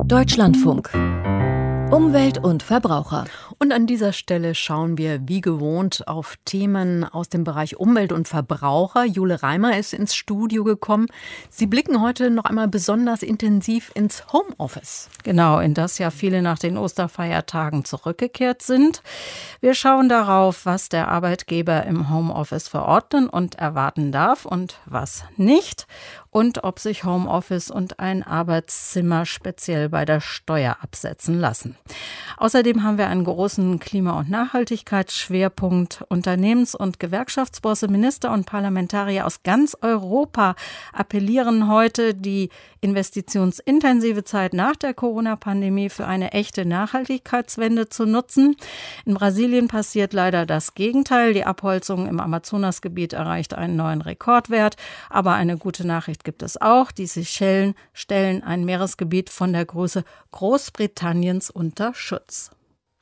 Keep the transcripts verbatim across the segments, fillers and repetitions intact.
Deutschlandfunk. Umwelt und Verbraucher. Und an dieser Stelle schauen wir wie gewohnt auf Themen aus dem Bereich Umwelt und Verbraucher. Jule Reimer ist ins Studio gekommen. Sie blicken heute noch einmal besonders intensiv ins Homeoffice. Genau, in das ja viele nach den Osterfeiertagen zurückgekehrt sind. Wir schauen darauf, was der Arbeitgeber im Homeoffice verordnen und erwarten darf und was nicht. Und ob sich Homeoffice und ein Arbeitszimmer speziell bei der Steuer absetzen lassen. Außerdem haben wir einen großen Klima- und Nachhaltigkeitsschwerpunkt. Unternehmens- und Gewerkschaftsbosse, Minister und Parlamentarier aus ganz Europa appellieren heute, die investitionsintensive Zeit nach der Corona-Pandemie für eine echte Nachhaltigkeitswende zu nutzen. In Brasilien passiert leider das Gegenteil. Die Abholzung im Amazonasgebiet erreicht einen neuen Rekordwert. Aber eine gute Nachricht gibt es auch. Die Seychellen stellen ein Meeresgebiet von der Größe Großbritanniens unter Schutz.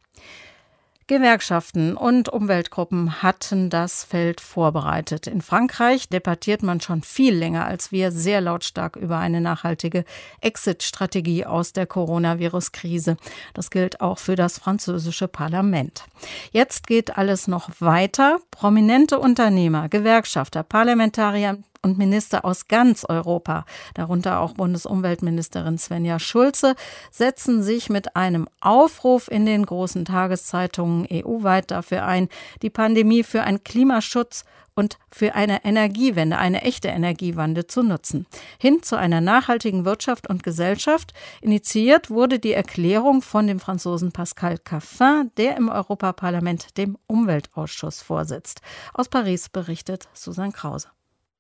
Gewerkschaften und Umweltgruppen hatten das Feld vorbereitet. In Frankreich debattiert man schon viel länger als wir sehr lautstark über eine nachhaltige Exit-Strategie aus der Coronavirus-Krise. Das gilt auch für das französische Parlament. Jetzt geht alles noch weiter. Prominente Unternehmer, Gewerkschafter, Parlamentarier und Minister aus ganz Europa, darunter auch Bundesumweltministerin Svenja Schulze, setzen sich mit einem Aufruf in den großen Tageszeitungen E U-weit dafür ein, die Pandemie für einen Klimaschutz und für eine Energiewende, eine echte Energiewende zu nutzen. Hin zu einer nachhaltigen Wirtschaft und Gesellschaft. Initiiert wurde die Erklärung von dem Franzosen Pascal Caffin, der im Europaparlament dem Umweltausschuss vorsitzt. Aus Paris berichtet Susanne Krause.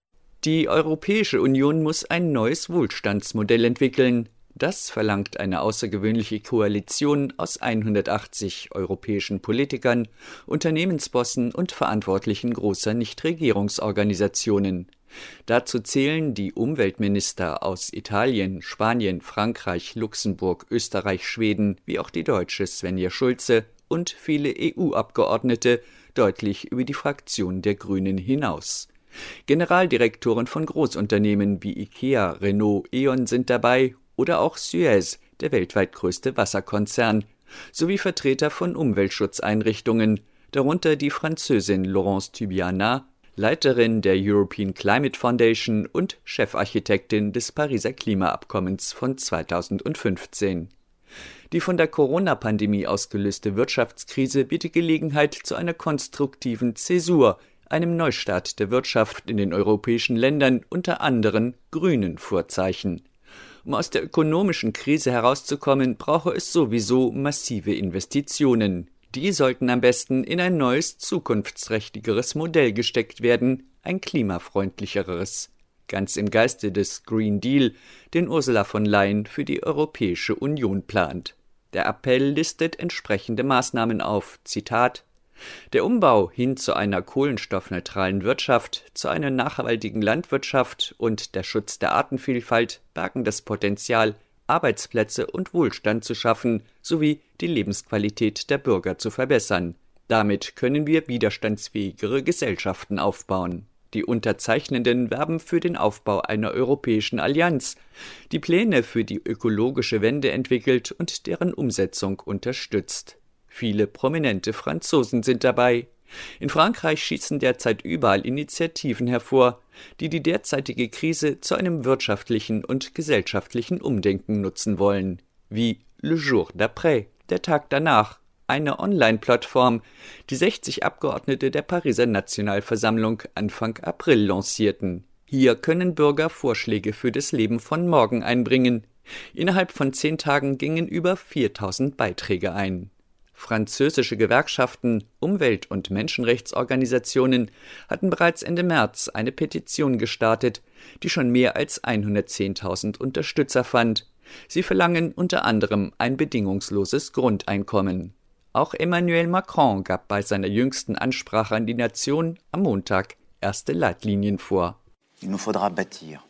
Die Europäische Union muss ein neues Wohlstandsmodell entwickeln. Das verlangt eine außergewöhnliche Koalition aus hundertachtzig europäischen Politikern, Unternehmensbossen und Verantwortlichen großer Nichtregierungsorganisationen. Dazu zählen die Umweltminister aus Italien, Spanien, Frankreich, Luxemburg, Österreich, Schweden, wie auch die deutsche Svenja Schulze und viele E U-Abgeordnete, deutlich über die Fraktion der Grünen hinaus. Generaldirektoren von Großunternehmen wie IKEA, Renault, E.ON sind dabei oder auch Suez, der weltweit größte Wasserkonzern, sowie Vertreter von Umweltschutzeinrichtungen, darunter die Französin Laurence Tubiana, Leiterin der European Climate Foundation und Chefarchitektin des Pariser Klimaabkommens von zweitausendfünfzehn. Die von der Corona-Pandemie ausgelöste Wirtschaftskrise bietet Gelegenheit zu einer konstruktiven Zäsur, einem Neustart der Wirtschaft in den europäischen Ländern unter anderen grünen Vorzeichen. Um aus der ökonomischen Krise herauszukommen, brauche es sowieso massive Investitionen. Die sollten am besten in ein neues, zukunftsträchtigeres Modell gesteckt werden, ein klimafreundlicheres. Ganz im Geiste des Green Deal, den Ursula von Leyen für die Europäische Union plant. Der Appell listet entsprechende Maßnahmen auf, Zitat: Der Umbau hin zu einer kohlenstoffneutralen Wirtschaft, zu einer nachhaltigen Landwirtschaft und der Schutz der Artenvielfalt bergen das Potenzial, Arbeitsplätze und Wohlstand zu schaffen, sowie die Lebensqualität der Bürger zu verbessern. Damit können wir widerstandsfähigere Gesellschaften aufbauen. Die Unterzeichnenden werben für den Aufbau einer europäischen Allianz, die Pläne für die ökologische Wende entwickelt und deren Umsetzung unterstützt. Viele prominente Franzosen sind dabei. In Frankreich schießen derzeit überall Initiativen hervor, die die derzeitige Krise zu einem wirtschaftlichen und gesellschaftlichen Umdenken nutzen wollen. Wie Le Jour d'après, der Tag danach, eine Online-Plattform, die sechzig Abgeordnete der Pariser Nationalversammlung Anfang April lancierten. Hier können Bürger Vorschläge für das Leben von morgen einbringen. Innerhalb von zehn Tagen gingen über viertausend Beiträge ein. Französische Gewerkschaften, Umwelt- und Menschenrechtsorganisationen hatten bereits Ende März eine Petition gestartet, die schon mehr als hundertzehntausend Unterstützer fand. Sie verlangen unter anderem ein bedingungsloses Grundeinkommen. Auch Emmanuel Macron gab bei seiner jüngsten Ansprache an die Nation am Montag erste Leitlinien vor. Il nous faudra bâtir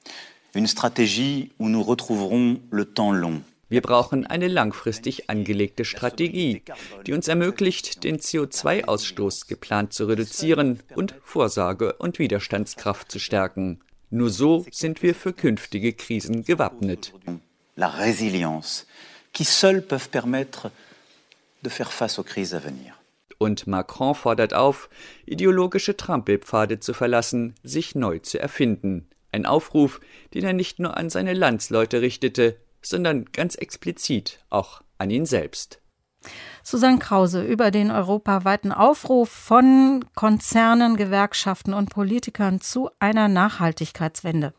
une stratégie où nous retrouverons le temps long. Wir brauchen eine langfristig angelegte Strategie, die uns ermöglicht, den C O zwei Ausstoß geplant zu reduzieren und Vorsorge- und Widerstandskraft zu stärken. Nur so sind wir für künftige Krisen gewappnet. la résilience, qui seuls peuvent permettre de faire face aux crises à venir. Und Macron fordert auf, ideologische Trampelpfade zu verlassen, sich neu zu erfinden. Ein Aufruf, den er nicht nur an seine Landsleute richtete, sondern ganz explizit auch an ihn selbst. Susanne Krause über den europaweiten Aufruf von Konzernen, Gewerkschaften und Politikern zu einer Nachhaltigkeitswende.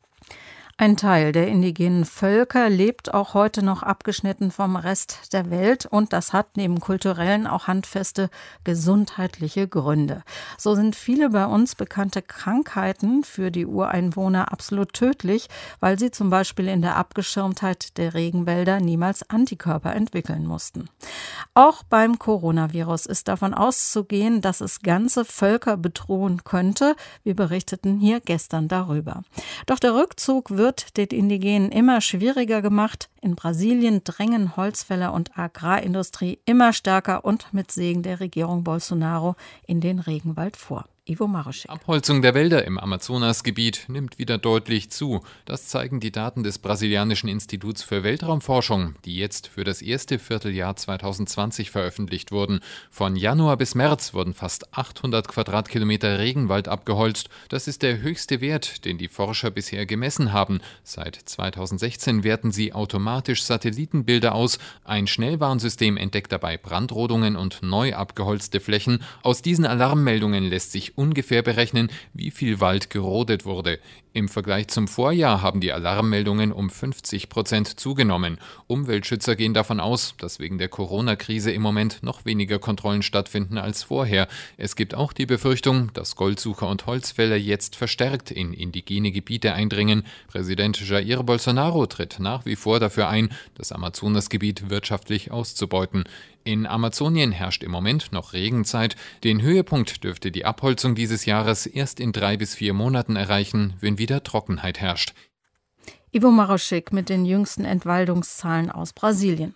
Ein Teil der indigenen Völker lebt auch heute noch abgeschnitten vom Rest der Welt und das hat neben kulturellen auch handfeste gesundheitliche Gründe. So sind viele bei uns bekannte Krankheiten für die Ureinwohner absolut tödlich, weil sie zum Beispiel in der Abgeschirmtheit der Regenwälder niemals Antikörper entwickeln mussten. Auch beim Coronavirus ist davon auszugehen, dass es ganze Völker bedrohen könnte. Wir berichteten hier gestern darüber. Doch der Rückzug wird den Indigenen immer schwieriger gemacht. In Brasilien drängen Holzfäller und Agrarindustrie immer stärker und mit Segen der Regierung Bolsonaro in den Regenwald vor. Ivo Maroschek. Abholzung der Wälder im Amazonasgebiet nimmt wieder deutlich zu. Das zeigen die Daten des brasilianischen Instituts für Weltraumforschung, die jetzt für das erste Vierteljahr zwanzig zwanzig veröffentlicht wurden. Von Januar bis März wurden fast achthundert Quadratkilometer Regenwald abgeholzt. Das ist der höchste Wert, den die Forscher bisher gemessen haben. Seit zweitausendsechzehn werten sie automatisch Satellitenbilder aus. Ein Schnellwarnsystem entdeckt dabei Brandrodungen und neu abgeholzte Flächen. Aus diesen Alarmmeldungen lässt sich ungefähr berechnen, wie viel Wald gerodet wurde. Im Vergleich zum Vorjahr haben die Alarmmeldungen um fünfzig Prozent zugenommen. Umweltschützer gehen davon aus, dass wegen der Corona-Krise im Moment noch weniger Kontrollen stattfinden als vorher. Es gibt auch die Befürchtung, dass Goldsucher und Holzfäller jetzt verstärkt in indigene Gebiete eindringen. Präsident Jair Bolsonaro tritt nach wie vor dafür ein, das Amazonasgebiet wirtschaftlich auszubeuten. In Amazonien herrscht im Moment noch Regenzeit. Den Höhepunkt dürfte die Abholzung dieses Jahres erst in drei bis vier Monaten erreichen, wenn wieder Trockenheit herrscht. Ivo Maroschek mit den jüngsten Entwaldungszahlen aus Brasilien.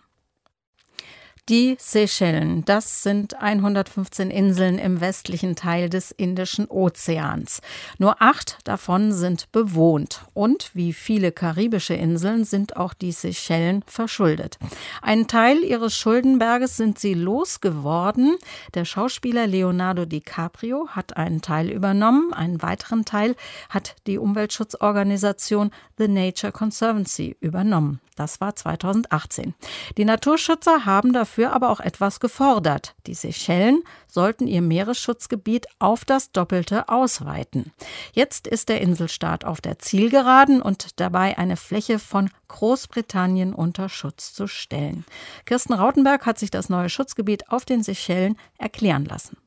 Die Seychellen, das sind hundertfünfzehn Inseln im westlichen Teil des Indischen Ozeans. Nur acht davon sind bewohnt. Und wie viele karibische Inseln sind auch die Seychellen verschuldet. Einen Teil ihres Schuldenberges sind sie losgeworden. Der Schauspieler Leonardo DiCaprio hat einen Teil übernommen. Einen weiteren Teil hat die Umweltschutzorganisation The Nature Conservancy übernommen. Das war zweitausendachtzehn. Die Naturschützer haben dafür aber auch etwas gefordert. Die Seychellen sollten ihr Meeresschutzgebiet auf das Doppelte ausweiten. Jetzt ist der Inselstaat auf der Zielgeraden und dabei, eine Fläche von Großbritannien unter Schutz zu stellen. Kirsten Rautenberg hat sich das neue Schutzgebiet auf den Seychellen erklären lassen.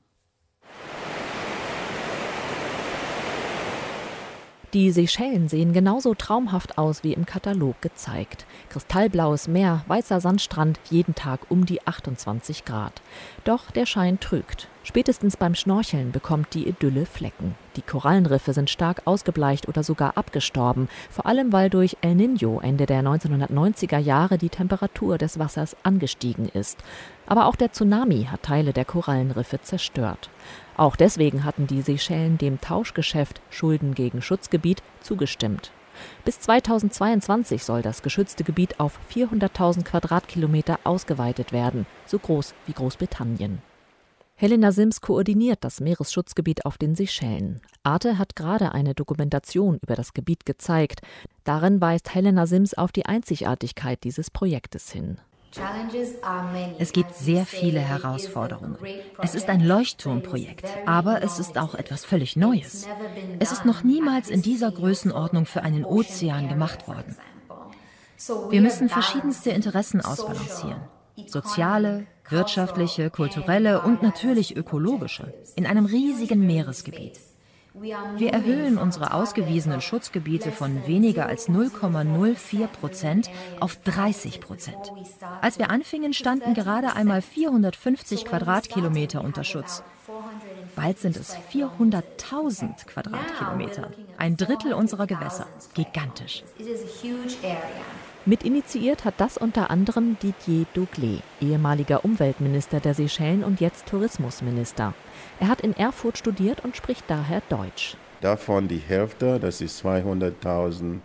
Die Seychellen sehen genauso traumhaft aus wie im Katalog gezeigt. Kristallblaues Meer, weißer Sandstrand, jeden Tag um die achtundzwanzig Grad. Doch der Schein trügt. Spätestens beim Schnorcheln bekommt die Idylle Flecken. Die Korallenriffe sind stark ausgebleicht oder sogar abgestorben, vor allem weil durch El Niño Ende der neunzehnhundertneunziger Jahre die Temperatur des Wassers angestiegen ist. Aber auch der Tsunami hat Teile der Korallenriffe zerstört. Auch deswegen hatten die Seychellen dem Tauschgeschäft Schulden gegen Schutzgebiet zugestimmt. Bis zweitausendzweiundzwanzig soll das geschützte Gebiet auf vierhunderttausend Quadratkilometer ausgeweitet werden, so groß wie Großbritannien. Helena Sims koordiniert das Meeresschutzgebiet auf den Seychellen. Arte hat gerade eine Dokumentation über das Gebiet gezeigt. Darin weist Helena Sims auf die Einzigartigkeit dieses Projektes hin. Es gibt sehr viele Herausforderungen. Es ist ein Leuchtturmprojekt, aber es ist auch etwas völlig Neues. Es ist noch niemals in dieser Größenordnung für einen Ozean gemacht worden. Wir müssen verschiedenste Interessen ausbalancieren. Soziale, wirtschaftliche, kulturelle und natürlich ökologische in einem riesigen Meeresgebiet. Wir erhöhen unsere ausgewiesenen Schutzgebiete von weniger als null Komma null vier Prozent auf dreißig Prozent. Als wir anfingen, standen gerade einmal vierhundertfünfzig Quadratkilometer unter Schutz. Bald sind es vierhunderttausend Quadratkilometer, ein Drittel unserer Gewässer. Gigantisch. Mitinitiiert hat das unter anderem Didier Douglé, ehemaliger Umweltminister der Seychellen und jetzt Tourismusminister. Er hat in Erfurt studiert und spricht daher Deutsch. Davon die Hälfte, das ist zweihunderttausend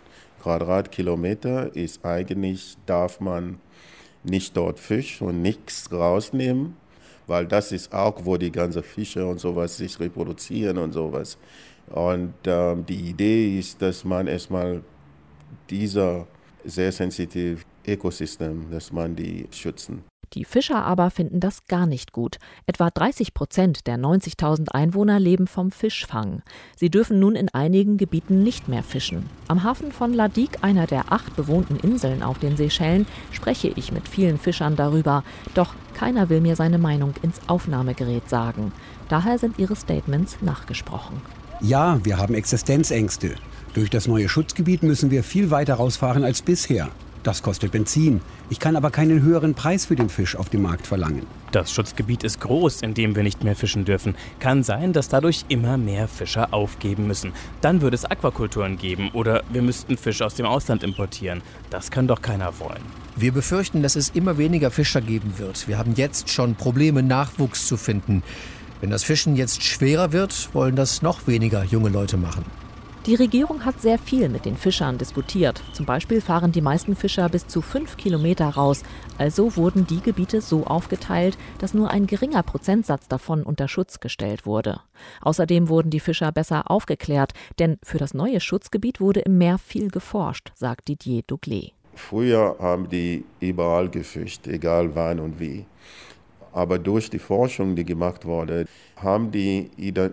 Quadratkilometer ist eigentlich, darf man nicht dort Fisch und nichts rausnehmen, weil das ist auch, wo die ganzen Fische und sowas sich reproduzieren und sowas. Und ähm, die Idee ist, dass man erstmal dieser sehr sensitive Ökosystem, dass man die schützen. Die Fischer aber finden das gar nicht gut. Etwa dreißig Prozent der neunzigtausend Einwohner leben vom Fischfang. Sie dürfen nun in einigen Gebieten nicht mehr fischen. Am Hafen von La Digue, einer der acht bewohnten Inseln auf den Seychellen, spreche ich mit vielen Fischern darüber. Doch keiner will mir seine Meinung ins Aufnahmegerät sagen. Daher sind ihre Statements nachgesprochen. Ja, wir haben Existenzängste. Durch das neue Schutzgebiet müssen wir viel weiter rausfahren als bisher. Das kostet Benzin. Ich kann aber keinen höheren Preis für den Fisch auf dem Markt verlangen. Das Schutzgebiet ist groß, in dem wir nicht mehr fischen dürfen. Kann sein, dass dadurch immer mehr Fischer aufgeben müssen. Dann würde es Aquakulturen geben oder wir müssten Fisch aus dem Ausland importieren. Das kann doch keiner wollen. Wir befürchten, dass es immer weniger Fischer geben wird. Wir haben jetzt schon Probleme, Nachwuchs zu finden. Wenn das Fischen jetzt schwerer wird, wollen das noch weniger junge Leute machen. Die Regierung hat sehr viel mit den Fischern diskutiert. Zum Beispiel fahren die meisten Fischer bis zu fünf Kilometer raus. Also wurden die Gebiete so aufgeteilt, dass nur ein geringer Prozentsatz davon unter Schutz gestellt wurde. Außerdem wurden die Fischer besser aufgeklärt, denn für das neue Schutzgebiet wurde im Meer viel geforscht, sagt Didier Douglet. Früher haben die überall gefischt, egal wann und wie. Aber durch die Forschung, die gemacht wurde, haben die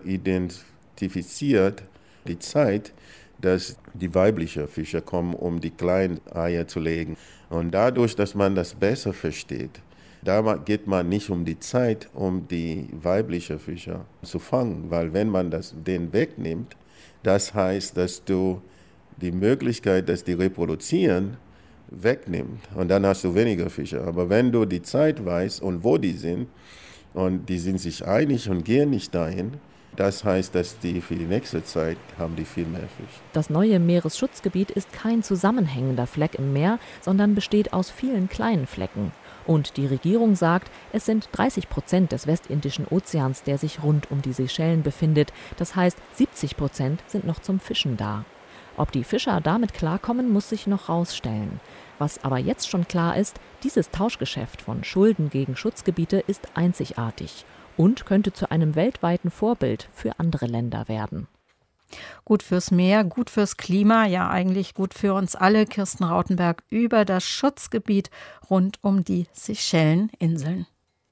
identifiziert, die Zeit, dass die weiblichen Fische kommen, um die kleinen Eier zu legen. Und dadurch, dass man das besser versteht, da geht man nicht um die Zeit, um die weiblichen Fische zu fangen. Weil wenn man das, den wegnimmt, das heißt, dass du die Möglichkeit, dass die reproduzieren, wegnimmt. Und dann hast du weniger Fische. Aber wenn du die Zeit weißt und wo die sind, und die sind sich einig und gehen nicht dahin, das heißt, dass die für die nächste Zeit haben die viel mehr Fisch. Das neue Meeresschutzgebiet ist kein zusammenhängender Fleck im Meer, sondern besteht aus vielen kleinen Flecken. Und die Regierung sagt, es sind dreißig Prozent des Westindischen Ozeans, der sich rund um die Seychellen befindet. Das heißt, siebzig Prozent sind noch zum Fischen da. Ob die Fischer damit klarkommen, muss sich noch rausstellen. Was aber jetzt schon klar ist, dieses Tauschgeschäft von Schulden gegen Schutzgebiete ist einzigartig und könnte zu einem weltweiten Vorbild für andere Länder werden. Gut fürs Meer, gut fürs Klima, ja eigentlich gut für uns alle. Kirsten Rautenberg über das Schutzgebiet rund um die Seychelleninseln.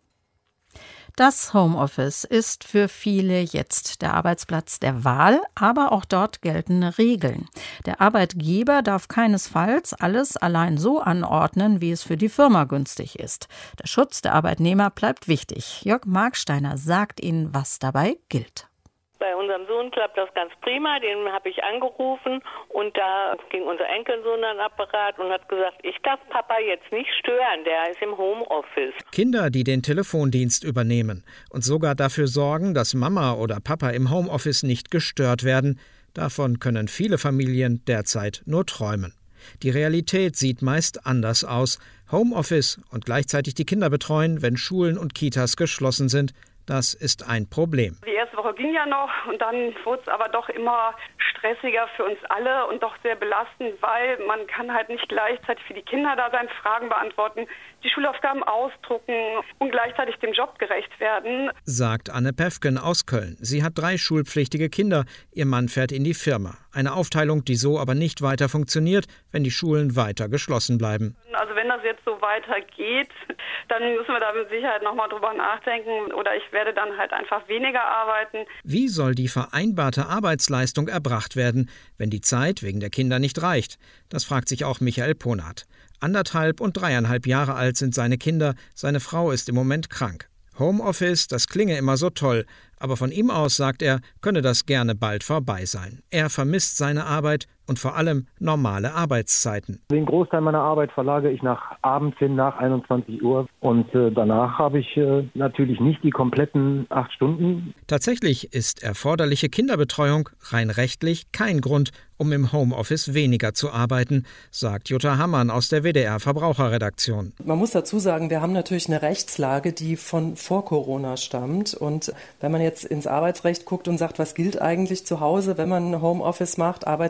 Das Homeoffice ist für viele jetzt der Arbeitsplatz der Wahl, aber auch dort gelten Regeln. Der Arbeitgeber darf keinesfalls alles allein so anordnen, wie es für die Firma günstig ist. Der Schutz der Arbeitnehmer bleibt wichtig. Jörg Marksteiner sagt Ihnen, was dabei gilt. Bei unserem Sohn klappt das ganz prima, den habe ich angerufen und da ging unser Enkelsohn an den Apparat und hat gesagt, ich darf Papa jetzt nicht stören, der ist im Homeoffice. Kinder, die den Telefondienst übernehmen und sogar dafür sorgen, dass Mama oder Papa im Homeoffice nicht gestört werden, davon können viele Familien derzeit nur träumen. Die Realität sieht meist anders aus. Homeoffice und gleichzeitig die Kinder betreuen, wenn Schulen und Kitas geschlossen sind, das ist ein Problem. Die erste Woche ging ja noch und dann wurde es aber doch immer stressiger für uns alle und doch sehr belastend, weil man kann halt nicht gleichzeitig für die Kinder da sein, Fragen beantworten, die Schulaufgaben ausdrucken und gleichzeitig dem Job gerecht werden. Sagt Anne Pefken aus Köln. Sie hat drei schulpflichtige Kinder. Ihr Mann fährt in die Firma. Eine Aufteilung, die so aber nicht weiter funktioniert, wenn die Schulen weiter geschlossen bleiben. Also wenn das jetzt so weitergeht, dann müssen wir da mit Sicherheit nochmal drüber nachdenken oder ich werde dann halt einfach weniger arbeiten. Wie soll die vereinbarte Arbeitsleistung erbracht werden, wenn die Zeit wegen der Kinder nicht reicht? Das fragt sich auch Michael Ponat. Anderthalb und dreieinhalb Jahre alt sind seine Kinder, seine Frau ist im Moment krank. Homeoffice, das klinge immer so toll, aber von ihm aus, sagt er, könne das gerne bald vorbei sein. Er vermisst seine Arbeit und vor allem normale Arbeitszeiten. Den Großteil meiner Arbeit verlagere ich nach abends hin, nach einundzwanzig Uhr. Und äh, danach habe ich äh, natürlich nicht die kompletten acht Stunden. Tatsächlich ist erforderliche Kinderbetreuung rein rechtlich kein Grund, um im Homeoffice weniger zu arbeiten, sagt Jutta Hammann aus der W D R Verbraucherredaktion. Man muss dazu sagen, wir haben natürlich eine Rechtslage, die von vor Corona stammt. Und wenn man jetzt ins Arbeitsrecht guckt und sagt, was gilt eigentlich zu Hause, wenn man Homeoffice macht, Arbeitstag acht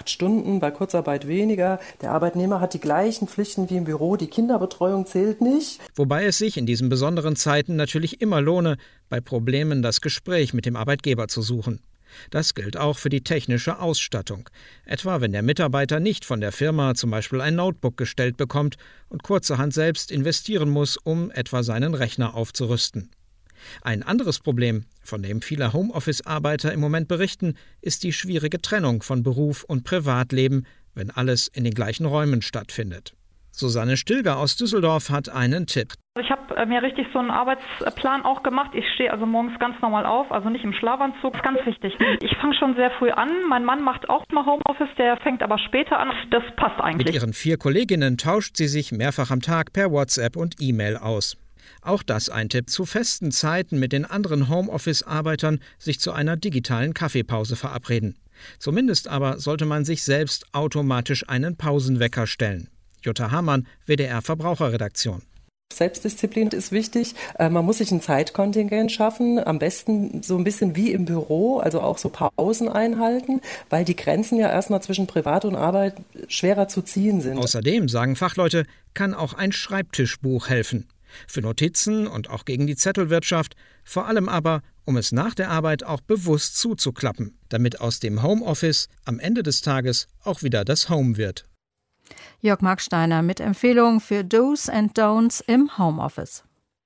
acht Stunden, bei Kurzarbeit weniger. Der Arbeitnehmer hat die gleichen Pflichten wie im Büro. Die Kinderbetreuung zählt nicht. Wobei es sich in diesen besonderen Zeiten natürlich immer lohne, bei Problemen das Gespräch mit dem Arbeitgeber zu suchen. Das gilt auch für die technische Ausstattung. Etwa wenn der Mitarbeiter nicht von der Firma zum Beispiel ein Notebook gestellt bekommt und kurzerhand selbst investieren muss, um etwa seinen Rechner aufzurüsten. Ein anderes Problem, von dem viele Homeoffice-Arbeiter im Moment berichten, ist die schwierige Trennung von Beruf und Privatleben, wenn alles in den gleichen Räumen stattfindet. Susanne Stilger aus Düsseldorf hat einen Tipp. Ich habe mir richtig so einen Arbeitsplan auch gemacht. Ich stehe also morgens ganz normal auf, also nicht im Schlafanzug. Das ist ganz wichtig. Ich fange schon sehr früh an. Mein Mann macht auch mal Homeoffice, der fängt aber später an. Das passt eigentlich. Mit ihren vier Kolleginnen tauscht sie sich mehrfach am Tag per WhatsApp und E-Mail aus. Auch das ein Tipp, zu festen Zeiten mit den anderen Homeoffice-Arbeitern sich zu einer digitalen Kaffeepause verabreden. Zumindest aber sollte man sich selbst automatisch einen Pausenwecker stellen. Jutta Hamann, W D R Verbraucherredaktion. Selbstdisziplin ist wichtig. Man muss sich ein Zeitkontingent schaffen, am besten so ein bisschen wie im Büro, also auch so Pausen einhalten, weil die Grenzen ja erstmal zwischen Privat und Arbeit schwerer zu ziehen sind. Außerdem, sagen Fachleute, kann auch ein Schreibtischbuch helfen. Für Notizen und auch gegen die Zettelwirtschaft, vor allem aber, um es nach der Arbeit auch bewusst zuzuklappen, damit aus dem Homeoffice am Ende des Tages auch wieder das Home wird. Jörg Marksteiner mit Empfehlungen für Do's and Don'ts im Homeoffice.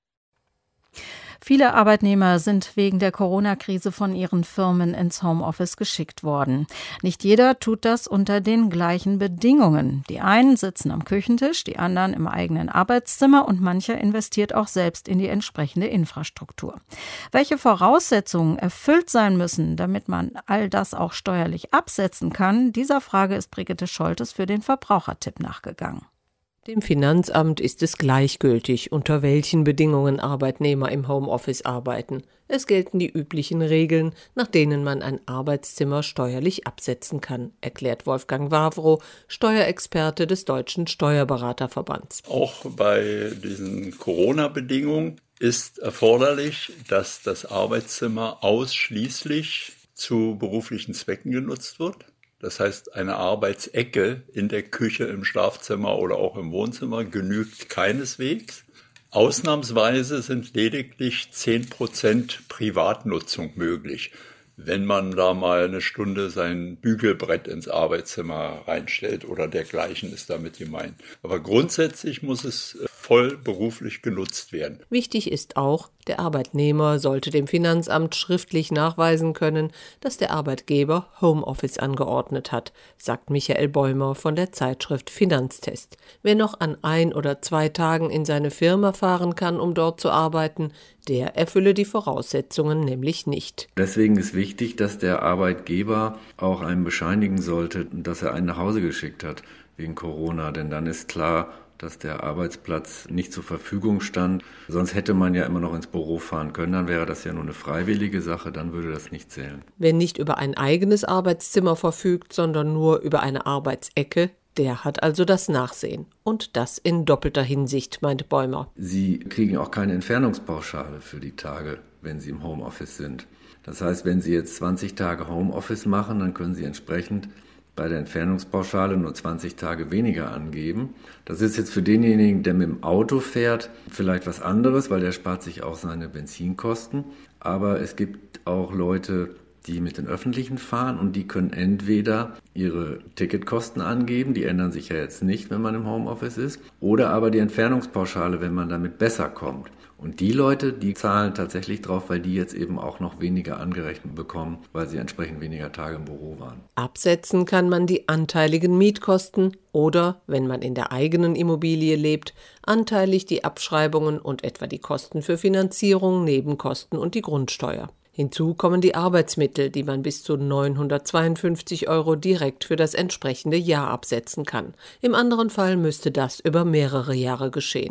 Viele Arbeitnehmer sind wegen der Corona-Krise von ihren Firmen ins Homeoffice geschickt worden. Nicht jeder tut das unter den gleichen Bedingungen. Die einen sitzen am Küchentisch, die anderen im eigenen Arbeitszimmer und mancher investiert auch selbst in die entsprechende Infrastruktur. Welche Voraussetzungen erfüllt sein müssen, damit man all das auch steuerlich absetzen kann, dieser Frage ist Brigitte Scholtes für den Verbrauchertipp nachgegangen. Dem Finanzamt ist es gleichgültig, unter welchen Bedingungen Arbeitnehmer im Homeoffice arbeiten. Es gelten die üblichen Regeln, nach denen man ein Arbeitszimmer steuerlich absetzen kann, erklärt Wolfgang Wawrow, Steuerexperte des Deutschen Steuerberaterverbands. Auch bei diesen Corona-Bedingungen ist erforderlich, dass das Arbeitszimmer ausschließlich zu beruflichen Zwecken genutzt wird. Das heißt, eine Arbeitsecke in der Küche, im Schlafzimmer oder auch im Wohnzimmer genügt keineswegs. Ausnahmsweise sind lediglich zehn Prozent Privatnutzung möglich, wenn man da mal eine Stunde sein Bügelbrett ins Arbeitszimmer reinstellt oder dergleichen ist damit gemeint. Aber grundsätzlich muss es voll beruflich genutzt werden. Wichtig ist auch, der Arbeitnehmer sollte dem Finanzamt schriftlich nachweisen können, dass der Arbeitgeber Homeoffice angeordnet hat, sagt Michael Bäumer von der Zeitschrift Finanztest. Wer noch an ein oder zwei Tagen in seine Firma fahren kann, um dort zu arbeiten, der erfülle die Voraussetzungen nämlich nicht. Deswegen ist wichtig, dass der Arbeitgeber auch einem bescheinigen sollte, dass er einen nach Hause geschickt hat wegen Corona, denn dann ist klar, dass der Arbeitsplatz nicht zur Verfügung stand. Sonst hätte man ja immer noch ins Büro fahren können, dann wäre das ja nur eine freiwillige Sache, dann würde das nicht zählen. Wer nicht über ein eigenes Arbeitszimmer verfügt, sondern nur über eine Arbeitsecke, der hat also das Nachsehen. Und das in doppelter Hinsicht, meint Bäumer. Sie kriegen auch keine Entfernungspauschale für die Tage, wenn Sie im Homeoffice sind. Das heißt, wenn Sie jetzt zwanzig Tage Homeoffice machen, dann können Sie entsprechend bei der Entfernungspauschale nur zwanzig Tage weniger angeben. Das ist jetzt für denjenigen, der mit dem Auto fährt, vielleicht was anderes, weil der spart sich auch seine Benzinkosten. Aber es gibt auch Leute, die mit den Öffentlichen fahren und die können entweder ihre Ticketkosten angeben, die ändern sich ja jetzt nicht, wenn man im Homeoffice ist, oder aber die Entfernungspauschale, wenn man damit besser kommt. Und die Leute, die zahlen tatsächlich drauf, weil die jetzt eben auch noch weniger angerechnet bekommen, weil sie entsprechend weniger Tage im Büro waren. Absetzen kann man die anteiligen Mietkosten oder, wenn man in der eigenen Immobilie lebt, anteilig die Abschreibungen und etwa die Kosten für Finanzierung, Nebenkosten und die Grundsteuer. Hinzu kommen die Arbeitsmittel, die man bis zu neunhundertzweiundfünfzig Euro direkt für das entsprechende Jahr absetzen kann. Im anderen Fall müsste das über mehrere Jahre geschehen.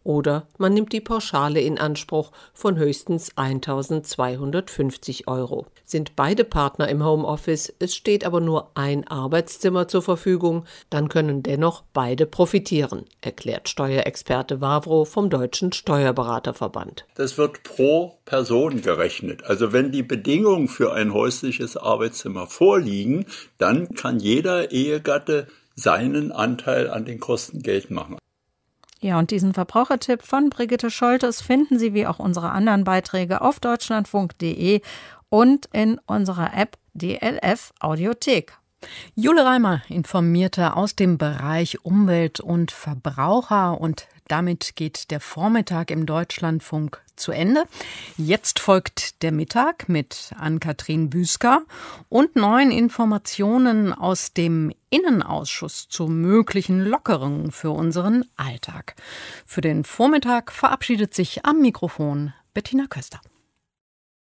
Oder man nimmt die Pauschale in Anspruch von höchstens eintausendzweihundertfünfzig Euro. Sind beide Partner im Homeoffice, es steht aber nur ein Arbeitszimmer zur Verfügung, dann können dennoch beide profitieren, erklärt Steuerexperte Wawro vom Deutschen Steuerberaterverband. Das wird pro Person gerechnet. Also wenn die Bedingungen für ein häusliches Arbeitszimmer vorliegen, dann kann jeder Ehegatte seinen Anteil an den Kosten geltend machen. Ja, und diesen Verbrauchertipp von Brigitte Scholtes finden Sie wie auch unsere anderen Beiträge auf deutschlandfunk punkt de und in unserer App D L F Audiothek. Jule Reimer informierte aus dem Bereich Umwelt und Verbraucher und damit geht der Vormittag im Deutschlandfunk zu Ende. Jetzt folgt der Mittag mit Ann-Kathrin Büsker und neuen Informationen aus dem Innenausschuss zu möglichen Lockerungen für unseren Alltag. Für den Vormittag verabschiedet sich am Mikrofon Bettina Köster.